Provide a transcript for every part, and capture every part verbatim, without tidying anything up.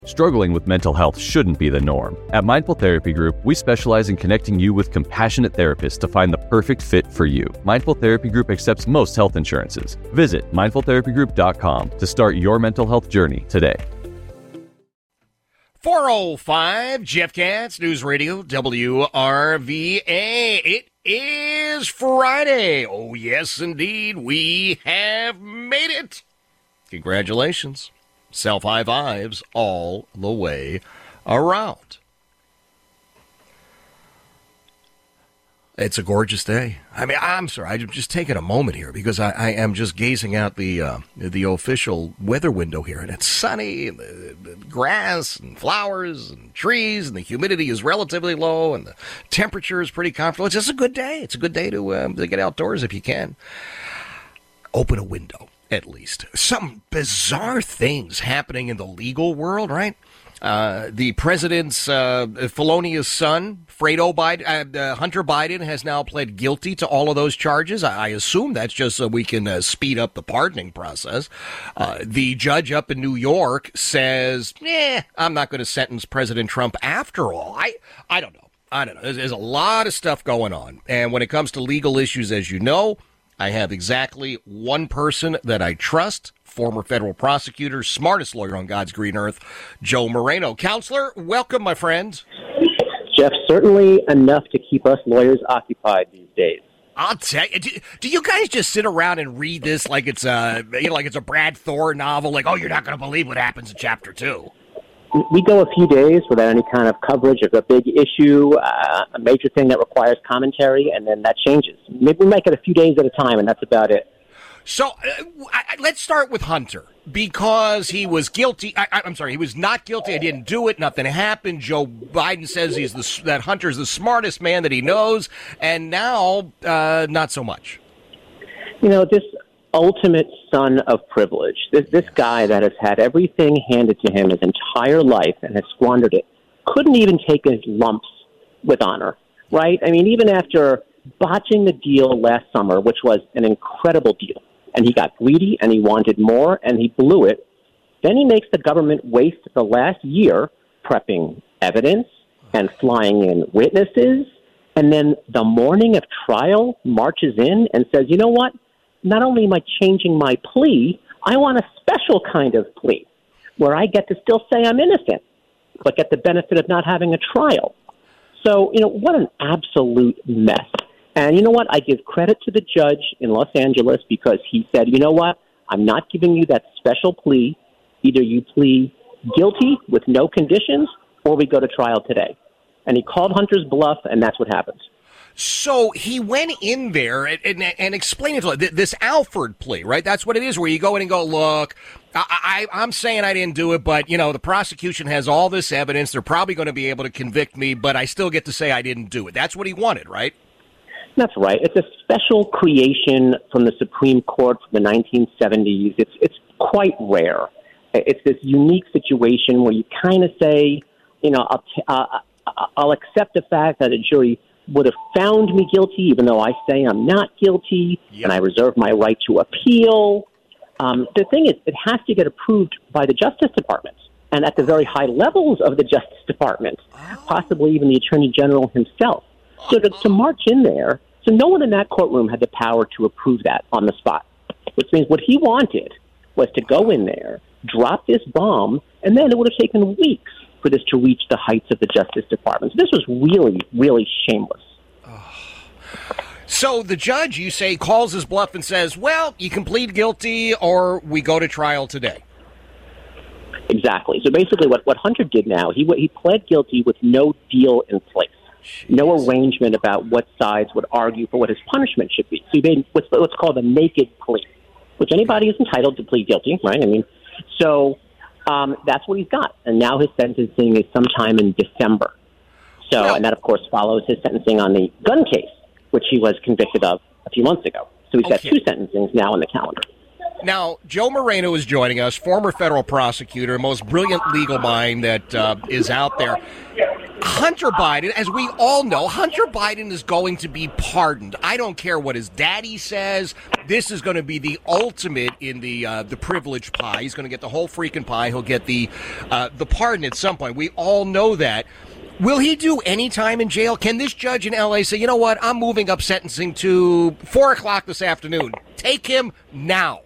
Struggling with mental health shouldn't be the norm. At Mindful Therapy Group, we specialize in connecting you with compassionate therapists to find the perfect fit for you. Mindful Therapy Group accepts most health insurances. Visit mindful therapy group dot com to start your mental health journey today. four oh five, Jeff Katz, News Radio, W R V A. It is Friday. Oh, yes, indeed. We have made it. Congratulations. Self-high fives all the way around. It's a gorgeous day. I mean, I'm sorry, I'm just taking a moment here because I, I am just gazing out the uh, the official weather window here, and it's sunny, and the, the grass and flowers and trees, and the humidity is relatively low, and the temperature is pretty comfortable. It's just a good day. It's a good day to, um, to get outdoors if you can. Open a window. At least. Some bizarre things happening in the legal world, right? Uh, the president's uh, felonious son, Fredo Biden, uh, Hunter Biden, has now pled guilty to all of those charges. I, I assume that's just so we can uh, speed up the pardoning process. Uh, the judge up in New York says, eh, I'm not going to sentence President Trump after all. I, I don't know. I don't know. There's, there's a lot of stuff going on. And when it comes to legal issues, as you know, I have exactly one person that I trust, former federal prosecutor, smartest lawyer on God's green earth, Joe Moreno. Counselor, welcome, my friend. Jeff, certainly enough to keep us lawyers occupied these days. I'll tell you. Do, do you guys just sit around and read this like it's a, you know, like it's a Brad Thor novel? Like, oh, you're not going to believe what happens in chapter two. We go a few days without any kind of coverage of a big issue, uh, a major thing that requires commentary, and then that changes. Maybe we might get a few days at a time, and that's about it. So uh, I, let's start with Hunter, because he was guilty. I, I'm sorry, he was not guilty. I didn't do it. Nothing happened. Joe Biden says he's the, that Hunter's the smartest man that he knows, and now uh, not so much. You know, this ultimate son of privilege, this, this guy that has had everything handed to him his entire life and has squandered it, couldn't even take his lumps with honor, right? I mean, even after botching the deal last summer, which was an incredible deal, and he got greedy and he wanted more and he blew it, then he makes the government waste the last year prepping evidence and flying in witnesses, and then the morning of trial marches in and says, you know what? Not only am I changing my plea, I want a special kind of plea where I get to still say I'm innocent, but get the benefit of not having a trial. So, you know, what an absolute mess. And you know what? I give credit to the judge in Los Angeles because he said, you know what? I'm not giving you that special plea. Either you plead guilty with no conditions or we go to trial today. And he called Hunter's bluff, and that's what happened. So he went in there and, and, and explained it to him. This Alford plea, right? That's what it is, where you go in and go, look, I, I, I'm saying I didn't do it, but, you know, the prosecution has all this evidence. They're probably going to be able to convict me, but I still get to say I didn't do it. That's what he wanted, right? That's right. It's a special creation from the Supreme Court from the nineteen seventies. It's, it's quite rare. It's this unique situation where you kind of say, you know, I'll, t- uh, I'll accept the fact that a jury would have found me guilty, even though I say I'm not guilty, yep. and I reserve my right to appeal. Um, the thing is, it has to get approved by the Justice Department, and at the very high levels of the Justice Department, oh. possibly even the Attorney General himself. So to, to march in there, so no one in that courtroom had the power to approve that on the spot, which means what he wanted was to go in there, drop this bomb, and then it would have taken weeks for this to reach the heights of the Justice Department. So this was really, really shameless. Oh. So the judge, you say, calls his bluff and says, well, you can plead guilty or we go to trial today. Exactly. So basically what, what Hunter did now, he he pled guilty with no deal in place, Jeez. no arrangement about what sides would argue for what his punishment should be. So he made what's, what's called a naked plea, which anybody is entitled to plead guilty, right? I mean, so... Um, that's what he's got. And now his sentencing is sometime in December. So, well, and that, of course, follows his sentencing on the gun case, which he was convicted of a few months ago. So he's okay. got two sentencings now on the calendar. Now, Joe Moreno is joining us, former federal prosecutor, most brilliant legal mind that uh, is out there. Hunter Biden, as we all know, Hunter Biden is going to be pardoned. I don't care what his daddy says. This is going to be the ultimate in the uh, the privilege pie. He's going to get the whole freaking pie. He'll get the uh, the pardon at some point. We all know that. Will he do any time in jail? Can this judge in L A say, you know what, I'm moving up sentencing to four o'clock this afternoon. Take him now.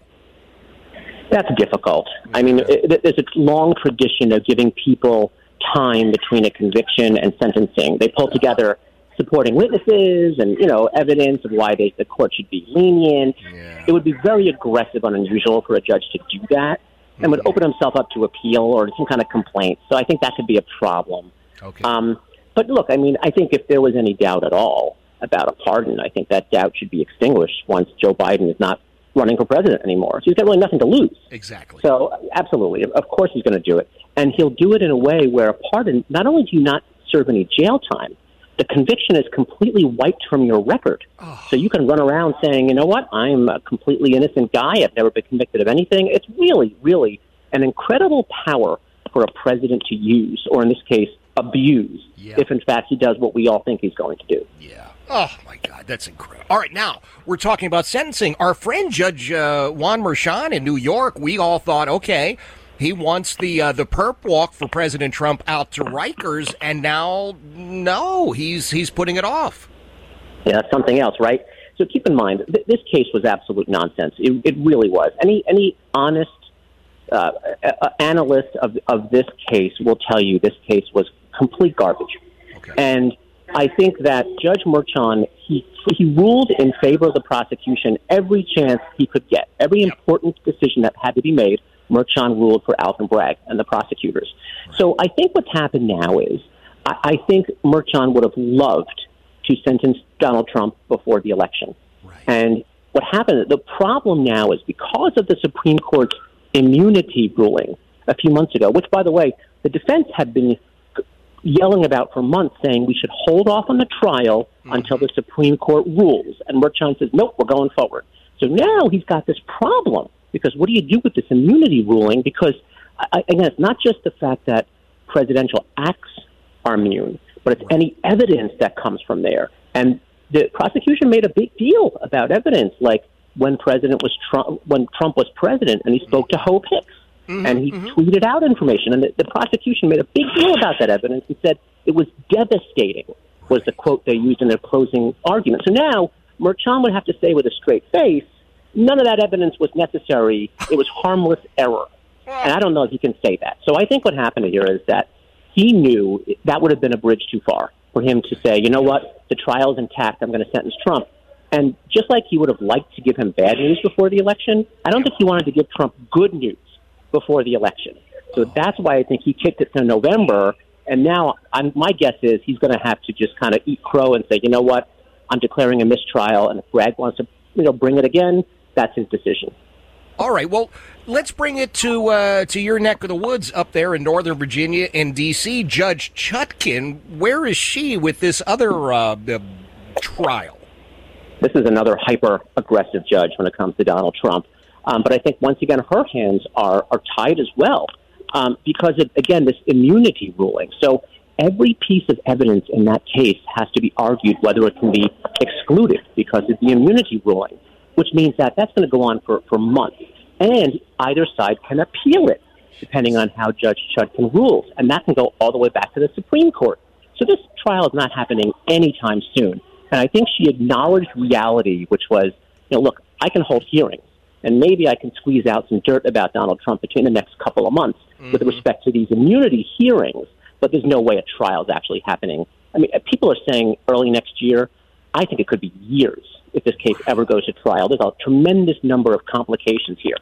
That's difficult. I mean, it, there's a long tradition of giving people time between a conviction and sentencing. They pull together supporting witnesses and, you know, evidence of why they, the court should be lenient. Yeah. It would be very aggressive and unusual for a judge to do that and would open himself up to appeal or some kind of complaint. So I think that could be a problem. Okay. Um, but look, I mean, I think if there was any doubt at all about a pardon, I think that doubt should be extinguished once Joe Biden is not running for president anymore. So he's got really nothing to lose. Exactly. So absolutely, of course he's going to do it. And he'll do it in a way where a pardon, not only do you not serve any jail time, the conviction is completely wiped from your record. Oh. So you can run around saying, you know what, I'm a completely innocent guy. I've never been convicted of anything. It's really, really an incredible power for a president to use, or in this case, abuse, yeah. if in fact he does what we all think he's going to do. Yeah. Oh, my God, that's incredible. All right, now, we're talking about sentencing. Our friend Judge uh, Juan Merchan in New York, we all thought, okay, he wants the uh, the perp walk for President Trump out to Rikers, and now, no, he's he's putting it off. Yeah, that's something else, right? So keep in mind, th- this case was absolute nonsense. It, it really was. Any any honest uh, uh, analyst of of this case will tell you this case was complete garbage. Okay. And I think that Judge Merchan, he he ruled in favor of the prosecution every chance he could get. Every yep. important decision that had to be made, Merchan ruled for Alvin Bragg and the prosecutors. Right. So I think what's happened now is I, I think Merchan would have loved to sentence Donald Trump before the election. Right. And what happened, the problem now is because of the Supreme Court's immunity ruling a few months ago, which, by the way, the defense had been yelling about for months, saying we should hold off on the trial mm-hmm. until the Supreme Court rules. And Merchan says, nope, we're going forward. So now he's got this problem, because what do you do with this immunity ruling? Because, I, again, it's not just the fact that presidential acts are immune, but it's any evidence that comes from there. And the prosecution made a big deal about evidence, like when President was Trump, when Trump was president, and he spoke to Hope Hicks. Mm-hmm, and he mm-hmm. tweeted out information, and the, the prosecution made a big deal about that evidence and said it was devastating, was the quote they used in their closing argument. So now Merchan would have to say with a straight face, none of that evidence was necessary. It was harmless error. And I don't know if he can say that. So I think what happened here is that he knew that would have been a bridge too far for him to say, you know what, the trial's intact, I'm going to sentence Trump. And just like he would have liked to give him bad news before the election, I don't think he wanted to give Trump good news before the election. So that's why I think he kicked it to November. And now I'm, my guess is he's going to have to just kind of eat crow and say, you know what, I'm declaring a mistrial. And if Bragg wants to, you know, bring it again, that's his decision. All right. Well, let's bring it to uh, to your neck of the woods up there in Northern Virginia and D C. Judge Chutkan, where is she with this other uh, uh, trial? This is another hyper-aggressive judge when it comes to Donald Trump. Um, but I think, once again, her hands are, are tied as well um, because of, again, this immunity ruling. So every piece of evidence in that case has to be argued whether it can be excluded because of the immunity ruling, which means that that's going to go on for, for months. And either side can appeal it, depending on how Judge Chutkan rules. And that can go all the way back to the Supreme Court. So this trial is not happening anytime soon. And I think she acknowledged reality, which was, you know, look, I can hold hearings. And maybe I can squeeze out some dirt about Donald Trump between the next couple of months mm-hmm. with respect to these immunity hearings, but there's no way a trial is actually happening. I mean, people are saying early next year. I think it could be years if this case ever goes to trial. There's a tremendous number of complications here.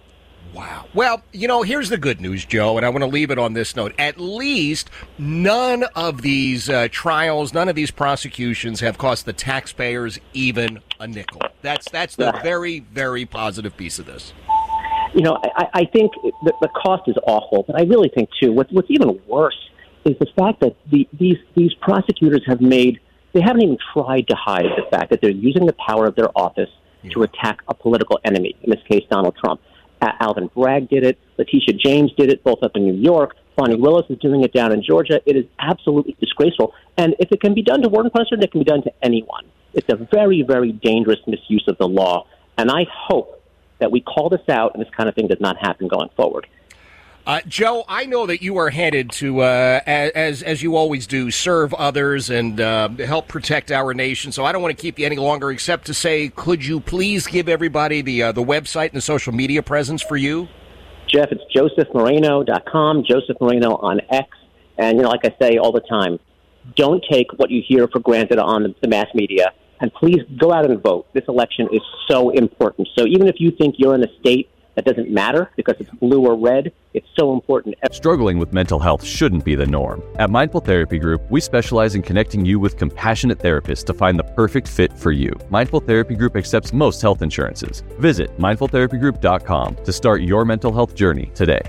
Wow. Well, you know, here's the good news, Joe, and I want to leave it on this note. At least none of these uh, trials, none of these prosecutions have cost the taxpayers even a nickel. That's that's the very, very positive piece of this. You know, I, I think the, the cost is awful, but I really think, too, what, what's even worse is the fact that the, these these prosecutors have made, they haven't even tried to hide the fact that they're using the power of their office yeah. to attack a political enemy, in this case, Donald Trump. Alvin Bragg did it. Letitia James did it, both up in New York. Bonnie Willis is doing it down in Georgia. It is absolutely disgraceful. And if it can be done to Warren President, it can be done to anyone. It's a very, very dangerous misuse of the law. And I hope that we call this out and this kind of thing does not happen going forward. Uh, Joe, I know that you are headed to, uh, as as you always do, serve others and uh, help protect our nation. So I don't want to keep you any longer, except to say, could you please give everybody the uh, the website and the social media presence for you? Jeff, it's joseph moreno dot com, Joseph Moreno on X. And, you know, like I say all the time, don't take what you hear for granted on the, the mass media. And please go out and vote. This election is so important. So even if you think you're in a state that doesn't matter because it's blue or red, it's so important. Struggling with mental health shouldn't be the norm. At Mindful Therapy Group, we specialize in connecting you with compassionate therapists to find the perfect fit for you. Mindful Therapy Group accepts most health insurances. Visit mindful therapy group dot com to start your mental health journey today.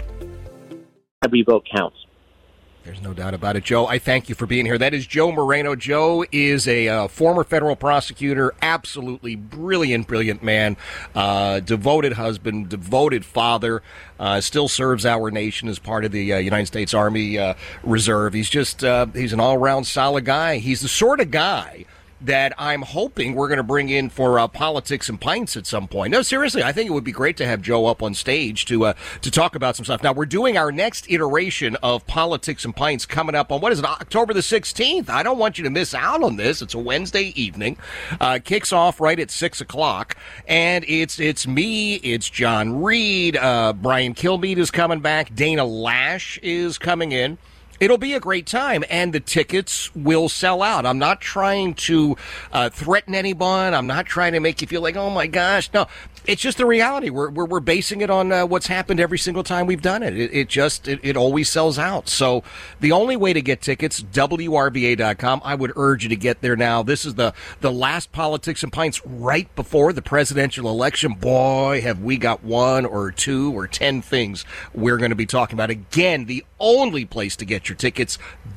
Every vote counts. There's no doubt about it, Joe. I thank you for being here. That is Joe Moreno. Joe is a uh, former federal prosecutor, absolutely brilliant, brilliant man, uh, devoted husband, devoted father, uh, still serves our nation as part of the uh, United States Army uh, Reserve. He's just, uh, he's an all-around solid guy. He's the sort of guy that I'm hoping we're going to bring in for uh, Politics and Pints at some point. No, seriously, I think it would be great to have Joe up on stage to uh, to talk about some stuff. Now, we're doing our next iteration of Politics and Pints coming up on, what is it, October the sixteenth. I don't want you to miss out on this. It's a Wednesday evening. Uh, kicks off right at six o'clock. And it's it's me, it's John Reed, uh, Brian Kilmeade is coming back, Dana Lash is coming in. It'll be a great time, and the tickets will sell out. I'm not trying to uh, threaten anyone. I'm not trying to make you feel like, oh, my gosh. No, it's just the reality. We're we're, we're basing it on uh, what's happened every single time we've done it. It, it just, it, it always sells out. So the only way to get tickets, W R V A dot com. I would urge you to get there now. This is the, the last Politics and Pints right before the presidential election. Boy, have we got one or two or ten things we're going to be talking about. Again, the only place to get your tickets,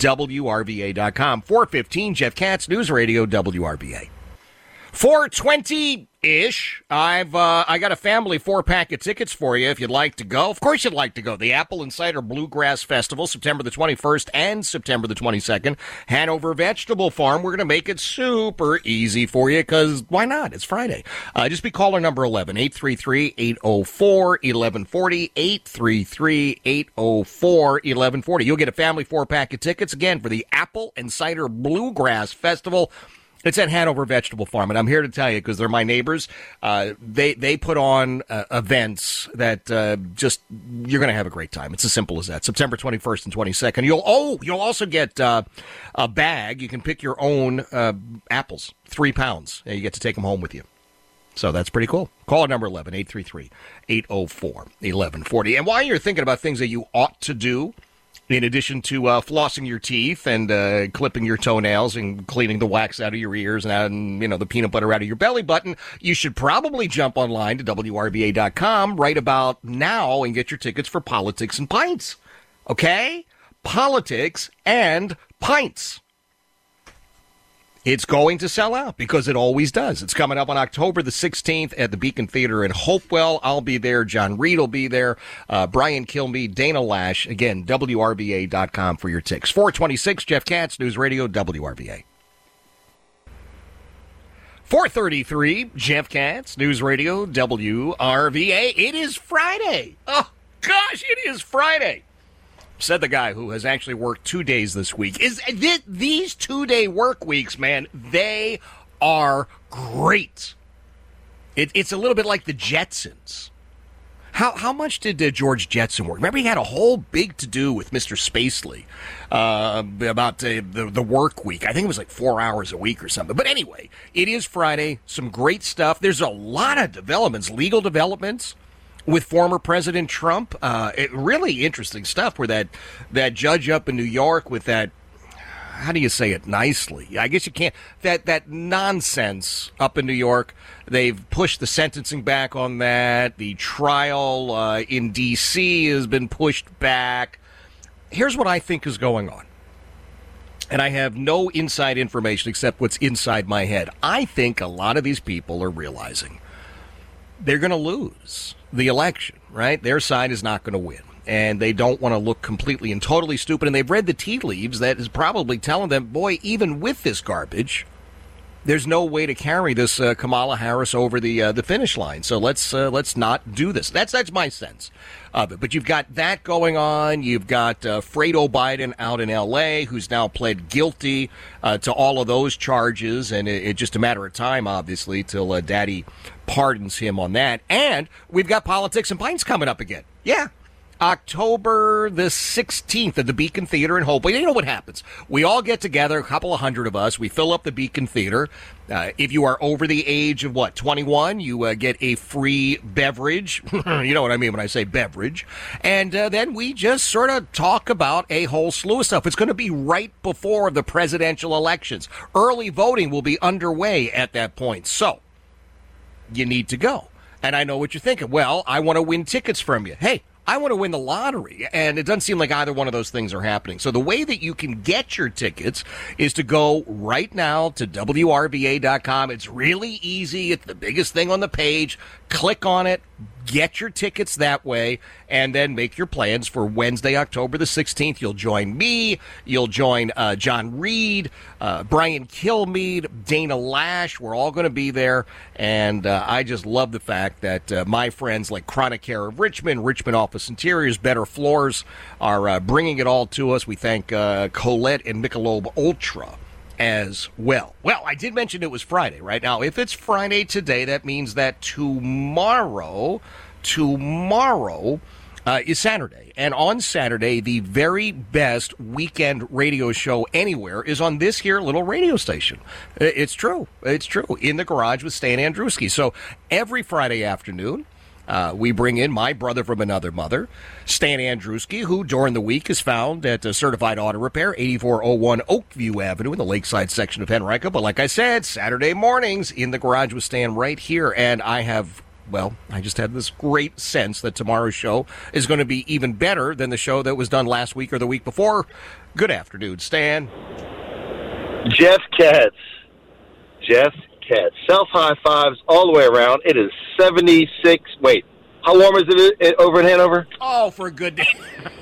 W R V A dot com. four fifteen, Jeff Katz, News Radio, W R V A. four twenty-ish, I've uh, I got a family four-pack of tickets for you if you'd like to go. Of course you'd like to go. The Apple and Cider Bluegrass Festival, September the twenty-first and September the twenty-second. Hanover Vegetable Farm. We're going to make it super easy for you because why not? It's Friday. Uh, just be caller number eleven, eight three three, eight oh four, eleven forty, eight three three, eight oh four, eleven forty. You'll get a family four-pack of tickets, again, for the Apple and Cider Bluegrass Festival. It's at Hanover Vegetable Farm, and I'm here to tell you because they're my neighbors. Uh, they they put on uh, events that uh, just you're going to have a great time. It's as simple as that. September twenty-first and twenty-second. You'll oh you'll also get uh, a bag. You can pick your own uh, apples, three pounds, and you get to take them home with you. So that's pretty cool. Call number eleven, eight three three, eight oh four, eleven forty. And while you're thinking about things that you ought to do, in addition to uh, flossing your teeth and uh, clipping your toenails and cleaning the wax out of your ears and, out, and you know the peanut butter out of your belly button, you should probably jump online to W R V A dot com right about now and get your tickets for Politics and Pints. Okay? Politics and Pints. It's going to sell out because it always does. It's coming up on October the sixteenth at the Beacon Theater in Hopewell. I'll be there. John Reed will be there. Uh, Brian Kilmeade, Dana Lash. Again, W R V A dot com for your tickets. four twenty-six, Jeff Katz, News Radio, W R V A. four thirty-three, Jeff Katz, News Radio, W R V A. It is Friday. Oh, gosh, it is Friday. Said the guy who has actually worked two days this week. Is th- These two-day work weeks, man, they are great. It, it's a little bit like the Jetsons. How how much did uh, George Jetson work? Remember he had a whole big to-do with Mister Spacely uh, about uh, the, the work week. I think it was like four hours a week or something. But anyway, it is Friday. Some great stuff. There's a lot of developments, legal developments, with former President Trump. Uh, it, really interesting stuff where that, that judge up in New York with that, how do you say it nicely? I guess you can't, that, that nonsense up in New York. They've pushed the sentencing back on that. The trial uh, in D C has been pushed back. Here's what I think is going on. And I have no inside information except what's inside my head. I think a lot of these people are realizing they're going to lose the election, right? Their side is not going to win. And they don't want to look completely and totally stupid. And they've read the tea leaves that is probably telling them, boy, even with this garbage, there's no way to carry this uh, Kamala Harris over the uh, the finish line. So let's uh, let's not do this. That's that's my sense of it. But you've got that going on. You've got uh, Fredo Biden out in L A, who's now pled guilty uh, to all of those charges, and it's it just a matter of time, obviously, till uh, Daddy pardons him on that. And we've got Politics and Pints coming up again. Yeah. October the sixteenth at the Beacon Theater in Hope. You know what happens? We all get together, a couple of hundred of us. We fill up the Beacon Theater. Uh, if you are over the age of, what, twenty-one, you uh, get a free beverage. You know what I mean when I say beverage. And uh, then we just sort of talk about a whole slew of stuff. It's going to be right before the presidential elections. Early voting will be underway at that point. So you need to go. And I know what you're thinking. Well, I want to win tickets from you. Hey, I want to win the lottery, and it doesn't seem like either one of those things are happening. So the way that you can get your tickets is to go right now to W R V A dot com. It's really easy. It's the biggest thing on the page. Click on it. Get your tickets that way, and then make your plans for Wednesday, October the sixteenth. You'll join me. You'll join uh, John Reed, uh, Brian Kilmeade, Dana Lash. We're all going to be there, and uh, I just love the fact that uh, my friends like Chronic Care of Richmond, Richmond Office Interiors, Better Floors are uh, bringing it all to us. We thank uh, Colette and Michelob Ultra as well. Well, I did mention it was Friday, right? Now, if it's Friday today, that means that tomorrow, tomorrow uh, is Saturday. And on Saturday, the very best weekend radio show anywhere is on this here little radio station. It's true. It's true. In the Garage with Stan Andruski. So every Friday afternoon, Uh, we bring in my brother from another mother, Stan Andruski, who during the week is found at uh, Certified Auto Repair, eighty-four oh one Oakview Avenue in the Lakeside section of Henrico. But like I said, Saturday mornings in the Garage with Stan right here. And I have, well, I just had this great sense that tomorrow's show is going to be even better than the show that was done last week or the week before. Good afternoon, Stan. Jeff Katz. Jeff Katz. Self high fives all the way around. It is seventy-six. Wait, how warm is it over in Hanover? Oh, for a good day.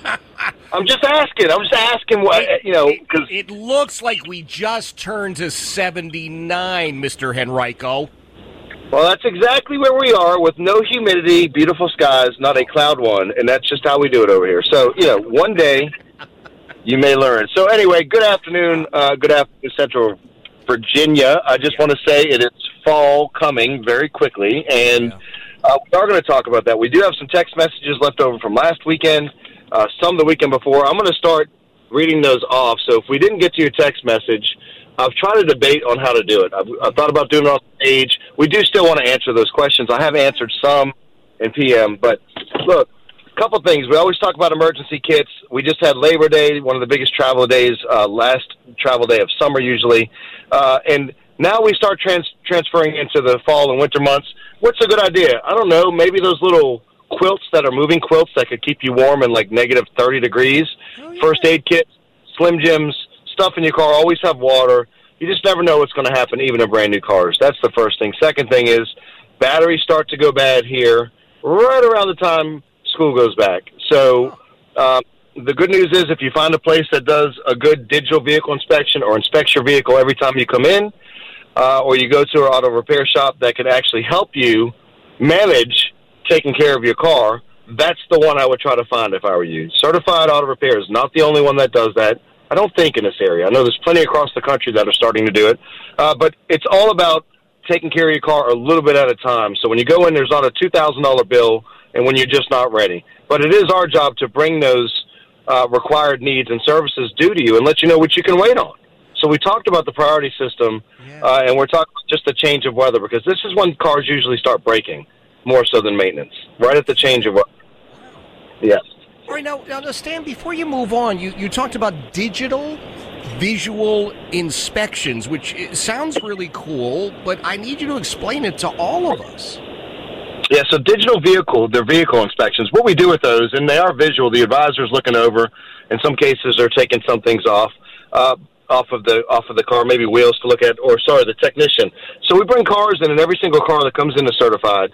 I'm just asking. I'm just asking what, it, you know, because it, it looks like we just turned to seventy-nine, Mister Henrico. Well, that's exactly where we are with no humidity, beautiful skies, not a cloud one, and that's just how we do it over here. So, you know, one day you may learn. So anyway, good afternoon. Uh, good afternoon, Central Virginia. I just want to say it is fall coming very quickly, and uh, we are going to talk about that. We do have some text messages left over from last weekend, uh, some the weekend before. I'm going to start reading those off, so if we didn't get to your text message, I've tried to debate on how to do it. I've, I've thought about doing it on stage. We do still want to answer those questions. I have answered some in P M, but look, a couple things. We always talk about emergency kits. We just had Labor Day, one of the biggest travel days, uh, last travel day of summer usually. Uh, and now we start trans- transferring into the fall and winter months. What's a good idea? I don't know. Maybe those little quilts that are moving quilts that could keep you warm in like negative thirty degrees. Oh, yeah. First aid kits, Slim Jims, stuff in your car. Always have water. You just never know what's going to happen, even in brand new cars. That's the first thing. Second thing is batteries start to go bad here right around the time school goes back. So um, the good news is if you find a place that does a good digital vehicle inspection or inspects your vehicle every time you come in, uh, or you go to an auto repair shop that can actually help you manage taking care of your car, that's the one I would try to find if I were you. Certified Auto Repair is not the only one that does that. I don't think in this area. I know there's plenty across the country that are starting to do it, uh, but it's all about taking care of your car a little bit at a time. So when you go in, there's not a two thousand dollars bill, and when you're just not ready. But it is our job to bring those uh, required needs and services due to you and let you know what you can wait on. So we talked about the priority system, yeah. uh, and we're talking about just a change of weather, because this is when cars usually start breaking, more so than maintenance, right at the change of weather. Yes. All right, now, now, Stan, before you move on, you, you talked about digital visual inspections, which sounds really cool, but I need you to explain it to all of us. Yeah, so digital vehicle, they're vehicle inspections. What we do with those, and they are visual, the advisor's looking over. In some cases, they're taking some things off, uh, off of the off of the car, maybe wheels to look at, or sorry, the technician. So we bring cars in, and every single car that comes in is certified.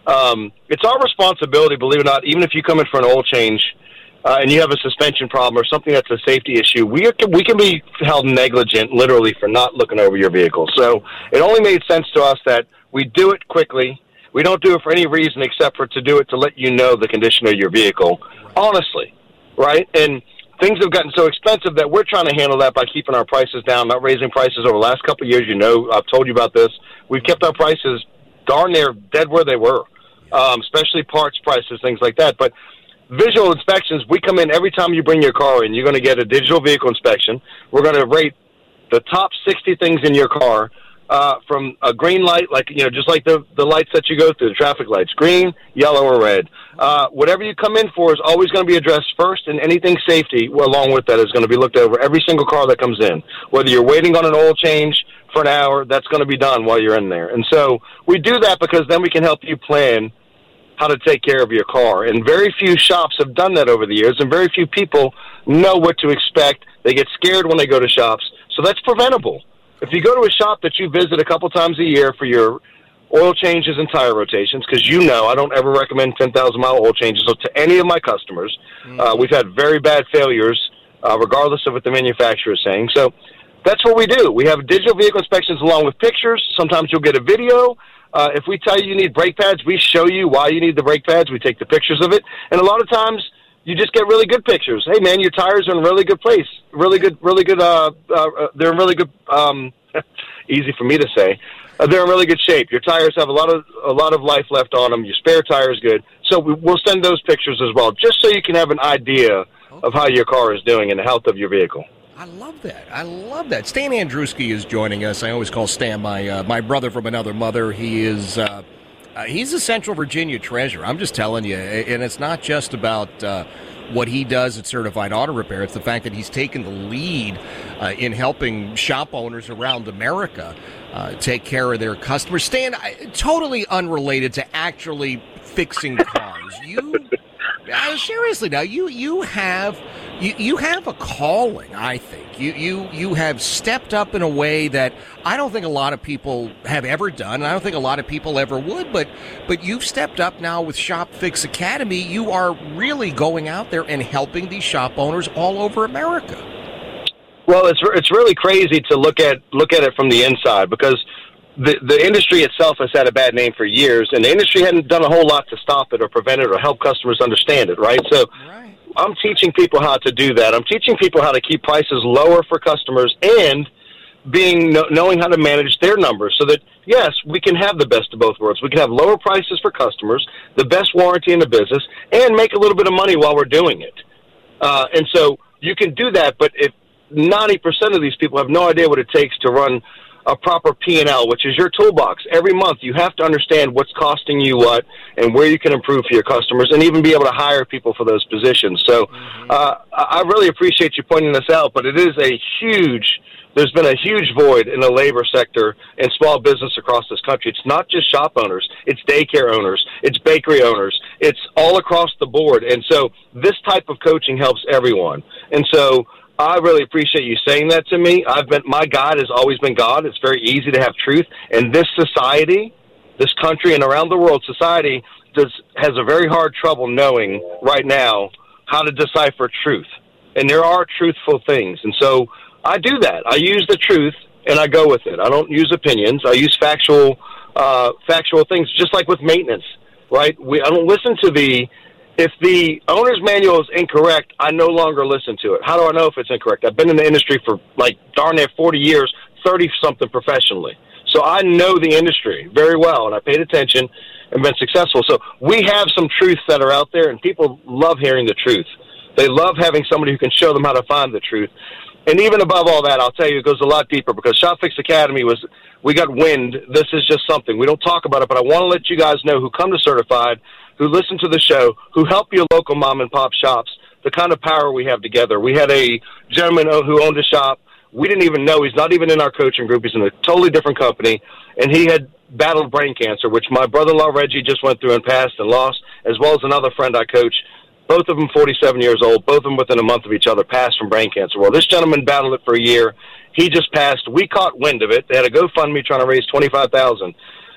Um, it's our responsibility, believe it or not, even if you come in for an oil change uh, and you have a suspension problem or something that's a safety issue, we can, we can be held negligent, literally, for not looking over your vehicle. So it only made sense to us that we do it quickly. We don't do it for any reason except for to do it to let you know the condition of your vehicle, honestly, right? And things have gotten so expensive that we're trying to handle that by keeping our prices down, not raising prices over the last couple of years. You know, I've told you about this. We've kept our prices darn near dead where they were, um, especially parts prices, things like that. But visual inspections, we come in every time you bring your car in. You're going to get a digital vehicle inspection. We're going to rate the top sixty things in your car uh, from a green light, like, you know, just like the, the lights that you go through, the traffic lights, green, yellow, or red. Uh, whatever you come in for is always going to be addressed first, and anything safety well, along with that is going to be looked over every single car that comes in. Whether you're waiting on an oil change for an hour, that's going to be done while you're in there. And so we do that because then we can help you plan how to take care of your car. And very few shops have done that over the years, and very few people know what to expect. They get scared when they go to shops. So that's preventable. If you go to a shop that you visit a couple times a year for your oil changes and tire rotations, because you know I don't ever recommend ten thousand mile oil changes to any of my customers. Mm-hmm. Uh, we've had very bad failures, uh, regardless of what the manufacturer is saying. So that's what we do. We have digital vehicle inspections along with pictures. Sometimes you'll get a video. Uh, if we tell you you need brake pads, we show you why you need the brake pads. We take the pictures of it. And a lot of times you just get really good pictures. Hey, man, your tires are in a really good place. Really good, really good. Uh, uh, they're in really good, um, easy for me to say. Uh, they're in really good shape. Your tires have a lot of a lot of life left on them. Your spare tire is good. So we, we'll send those pictures as well, just so you can have an idea of how your car is doing and the health of your vehicle. I love that. I love that. Stan Andruski is joining us. I always call Stan my uh, my brother from another mother. He is uh, uh, he's a Central Virginia treasure. I'm just telling you, and it's not just about uh, what he does at Certified Auto Repair. It's the fact that he's taken the lead uh, in helping shop owners around America uh, take care of their customers. Stan, I, totally unrelated to actually fixing cars. You. Uh, seriously, now you you have you, you have a calling. I think you you you have stepped up in a way that I don't think a lot of people have ever done, and I don't think a lot of people ever would. But but you've stepped up now with Shop Fix Academy. You are really going out there and helping these shop owners all over America. Well, it's it's really crazy to look at look at it from the inside, because The the industry itself has had a bad name for years, and the industry hadn't done a whole lot to stop it or prevent it or help customers understand it, right? So right. I'm teaching people how to do that. I'm teaching people how to keep prices lower for customers and being knowing how to manage their numbers so that, yes, we can have the best of both worlds. We can have lower prices for customers, the best warranty in the business, and make a little bit of money while we're doing it. Uh, and so you can do that, but if ninety percent of these people have no idea what it takes to run a proper P and L, which is your toolbox. Every month you have to understand what's costing you what and where you can improve for your customers, and even be able to hire people for those positions. So mm-hmm. uh, I really appreciate you pointing this out, but it is a huge, there's been a huge void in the labor sector and small business across this country. It's not just shop owners. It's daycare owners. It's bakery owners. It's all across the board. And so this type of coaching helps everyone. And so I really appreciate you saying that to me. I've been, my God has always been God. It's very easy to have truth. And this society, this country, and around the world, society does has a very hard trouble knowing right now how to decipher truth. And there are truthful things. And so I do that. I use the truth and I go with it. I don't use opinions. I use factual, uh, factual things, just like with maintenance, right? We I don't listen to the. If the owner's manual is incorrect, I no longer listen to it. How do I know if it's incorrect? I've been in the industry for like darn near forty years, thirty-something professionally. So I know the industry very well, and I paid attention and been successful. So we have some truths that are out there, and people love hearing the truth. They love having somebody who can show them how to find the truth. And even above all that, I'll tell you, it goes a lot deeper, because Shop Fix Academy was, we got wind. This is just something. We don't talk about it, but I want to let you guys know who come to Certified, who listen to the show, who help your local mom and pop shops, the kind of power we have together. We had a gentleman who owned a shop. We didn't even know. He's not even in our coaching group. He's in a totally different company, and he had battled brain cancer, which my brother-in-law Reggie just went through and passed and lost, as well as another friend I coach. Both of them forty-seven years old, both of them within a month of each other, passed from brain cancer. Well, this gentleman battled it for a year. He just passed. We caught wind of it. They had a GoFundMe trying to raise twenty-five thousand dollars.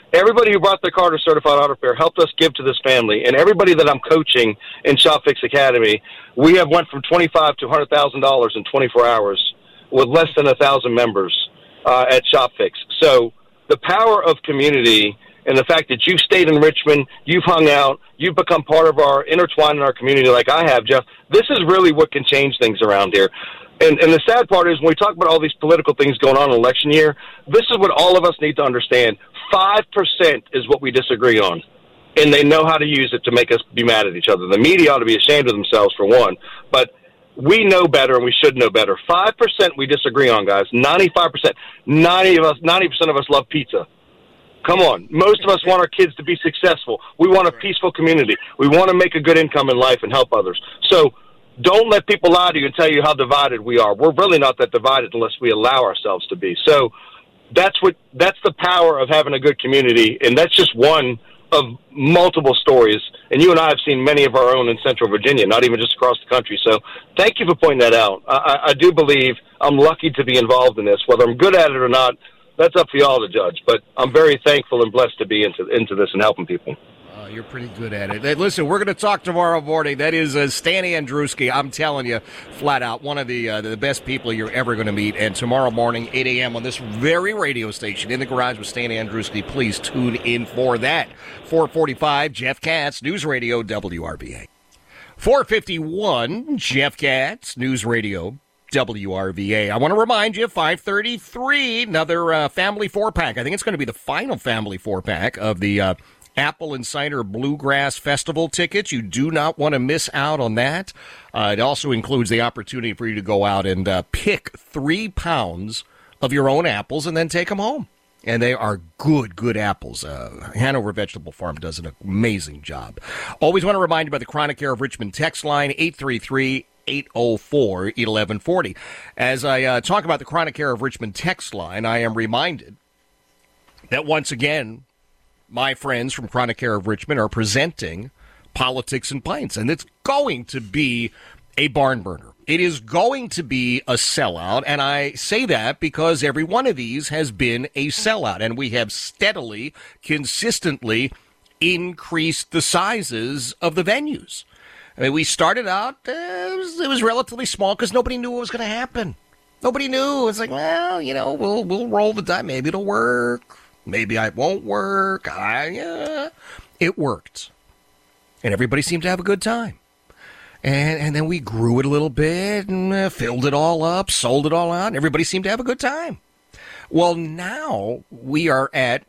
Everybody who brought their car to Certified Auto Repair helped us give to this family, and everybody that I'm coaching in ShopFix Academy, we have went from twenty-five to one hundred thousand dollars in twenty-four hours with less than one thousand members uh, at ShopFix. So the power of community and the fact that you've stayed in Richmond, you've hung out, you've become part of our, intertwined in our community like I have, Jeff, this is really what can change things around here. And, and the sad part is when we talk about all these political things going on in election year, this is what all of us need to understand. five percent is what we disagree on, and they know how to use it to make us be mad at each other. The media ought to be ashamed of themselves, for one, but we know better and we should know better. five percent we disagree on, guys. ninety-five percent. ninety of us, ninety percent of us love pizza. Come on. Most of us want our kids to be successful. We want a peaceful community. We want to make a good income in life and help others. So don't let people lie to you and tell you how divided we are. We're really not that divided unless we allow ourselves to be. So that's what that's the power of having a good community, and that's just one of multiple stories. And you and I have seen many of our own in Central Virginia, not even just across the country. So thank you for pointing that out. I, I do believe I'm lucky to be involved in this. Whether I'm good at it or not, that's up for y'all to judge. But I'm very thankful and blessed to be into into this and helping people. Uh, you're pretty good at it. Hey, listen, we're going to talk tomorrow morning. That is uh, Stan Andruski. I'm telling you, flat out, one of the uh, the best people you're ever going to meet. And tomorrow morning, eight a.m. on this very radio station, In the Garage with Stan Andruski. Please tune in for that. four forty-five, Jeff Katz, News Radio, W R V A. four fifty-one, Jeff Katz, News Radio, W R V A. I want to remind you, five thirty-three, another uh, family four-pack. I think it's going to be the final family four-pack of the uh, Apple and Cider Bluegrass Festival tickets. You do not want to miss out on that. Uh, it also includes the opportunity for you to go out and uh, pick three pounds of your own apples and then take them home. And they are good, good apples. Uh, Hanover Vegetable Farm does an amazing job. Always want to remind you about the Chronic Care of Richmond text line, eight three three, eight oh four, eleven forty. As I uh, talk about the Chronic Care of Richmond text line, I am reminded that once again, my friends from Chronic Care of Richmond are presenting Politics and Pints, and it's going to be a barn burner. It is going to be a sellout, and I say that because every one of these has been a sellout, and we have steadily, consistently increased the sizes of the venues. I mean, we started out, uh, it, was, it was relatively small because nobody knew what was going to happen. Nobody knew. It's like, well, you know, we'll we'll roll the dice. Maybe it'll work. Maybe it won't work. I, uh, it worked. And everybody seemed to have a good time. And and then we grew it a little bit and uh, filled it all up, sold it all out, and everybody seemed to have a good time. Well, now we are at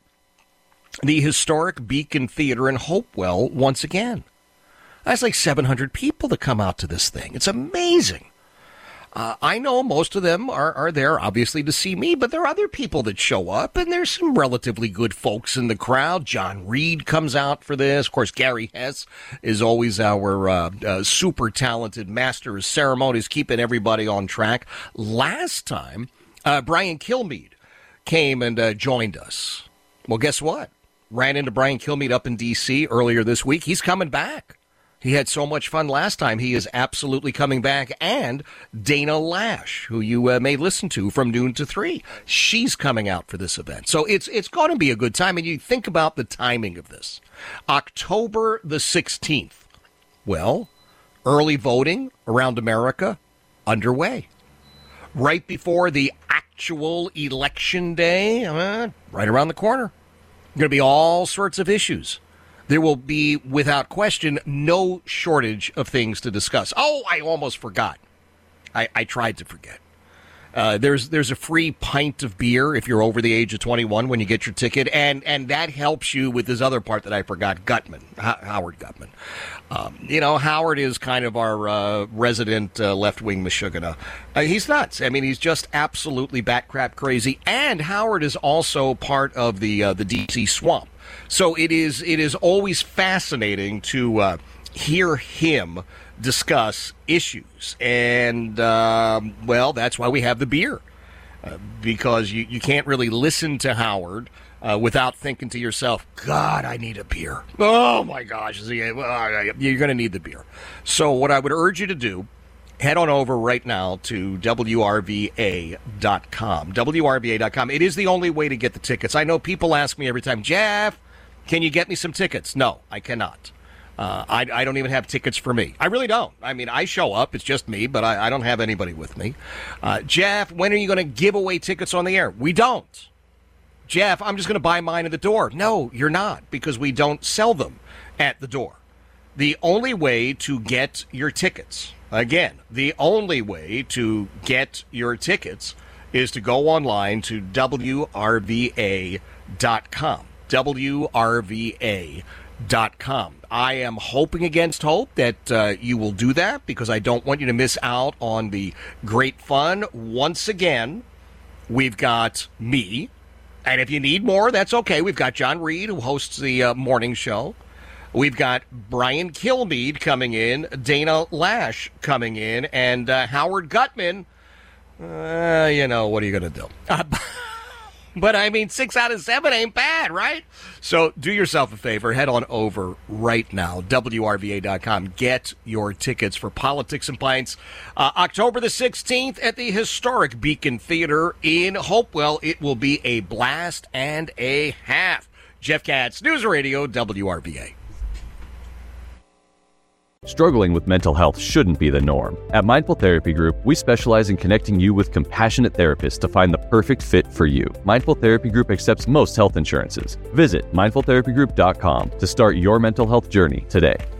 the historic Beacon Theater in Hopewell once again. That's like seven hundred people that come out to this thing. It's amazing. Uh, I know most of them are, are there, obviously, to see me, but there are other people that show up, and there's some relatively good folks in the crowd. John Reed comes out for this. Of course, Gary Hess is always our uh, uh, super talented master of ceremonies, keeping everybody on track. Last time, uh, Brian Kilmeade came and uh, joined us. Well, guess what? Ran into Brian Kilmeade up in D C earlier this week. He's coming back. He had so much fun last time. He is absolutely coming back. And Dana Lash, who you uh, may listen to from noon to three, she's coming out for this event. So it's it's going to be a good time. And you think about the timing of this. October the sixteenth. Well, early voting around America underway. Right before the actual election day, uh, right around the corner. Going to be all sorts of issues. There will be, without question, no shortage of things to discuss. Oh, I almost forgot. I, I tried to forget. Uh, there's there's a free pint of beer if you're over the age of twenty-one when you get your ticket, and, and that helps you with this other part that I forgot, Gutman, H- Howard Gutman. Um, you know, Howard is kind of our uh, resident uh, left-wing Michigan. Uh, he's nuts. I mean, he's just absolutely bat-crap crazy, and Howard is also part of the uh, the D C swamp. So it is it is always fascinating to uh, hear him discuss issues. And, um, well, that's why we have the beer. Uh, because you, you can't really listen to Howard uh, without thinking to yourself, God, I need a beer. Oh, my gosh. You're going to need the beer. So what I would urge you to do head on over right now to W R V A dot com. W R V A dot com. It is the only way to get the tickets. I know people ask me every time, Jeff, can you get me some tickets? No, I cannot. Uh, I, I don't even have tickets for me. I really don't. I mean, I show up. It's just me, but I, I don't have anybody with me. Uh, Jeff, when are you going to give away tickets on the air? We don't. Jeff, I'm just going to buy mine at the door. No, you're not, because we don't sell them at the door. The only way to get your tickets, again, the only way to get your tickets is to go online to W R V A dot com. W R V A dot com. I am hoping against hope that uh, you will do that, because I don't want you to miss out on the great fun. Once again, we've got me, and if you need more, that's okay. We've got John Reed, who hosts the uh, morning show. We've got Brian Kilmeade coming in, Dana Lash coming in, and uh, Howard Gutman. Uh, you know, what are you going to do? Uh, But, I mean, six out of seven ain't bad, right? So do yourself a favor. Head on over right now, W R V A dot com. Get your tickets for Politics and Pints. Uh, October the sixteenth at the historic Beacon Theater in Hopewell. It will be a blast and a half. Jeff Katz, News Radio, W R V A. Struggling with mental health shouldn't be the norm. At Mindful Therapy Group, we specialize in connecting you with compassionate therapists to find the perfect fit for you. Mindful Therapy Group accepts most health insurances. Visit mindful therapy group dot com to start your mental health journey today.